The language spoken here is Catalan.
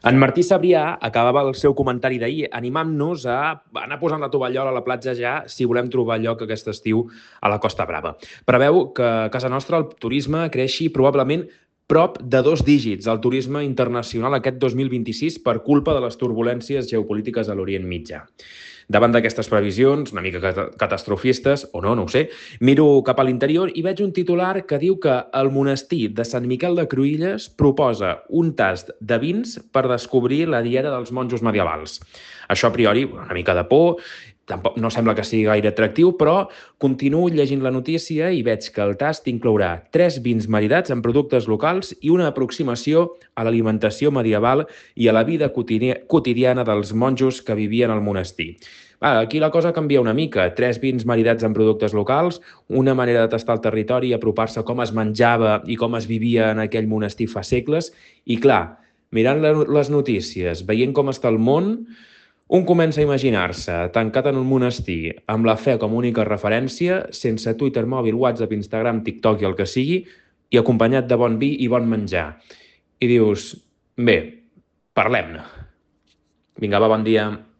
En Martí Sabrià acabava el seu comentari d'ahir animant-nos a anar posant la tovallola a la platja ja si volem trobar lloc aquest estiu a la Costa Brava. Preveu que a casa nostra el turisme creixi probablement prop de 2 dígits al turisme internacional aquest 2026 per culpa de les turbulències geopolítiques a l'Orient Mitjà. Davant d'aquestes previsions, una mica catastrofistes, o no, no ho sé, miro cap a l'interior i veig un titular que diu que el monestir de Sant Miquel de Cruïlles proposa un tast de vins per descobrir la dieta dels monjos medievals. Això, a priori, una mica de por, tampoc no sembla que sigui gaire atractiu, però continuo llegint la notícia i veig que el tast inclourà 3 vins maridats amb productes locals i una aproximació a l'alimentació medieval i a la vida quotidiana dels monjos que vivien al monestir. Aquí la cosa canvia una mica. 3 vins maridats amb productes locals, una manera de tastar el territori i apropar-se a com es menjava i com es vivia en aquell monestir fa segles. I clar, mirant les notícies, veient com està el món, un comença a imaginar-se tancat en un monestir amb la fe com a única referència, sense Twitter, mòbil, WhatsApp, Instagram, TikTok i el que sigui, i acompanyat de bon vi i bon menjar. I dius, bé, parlem-ne. Vinga, va, bon dia.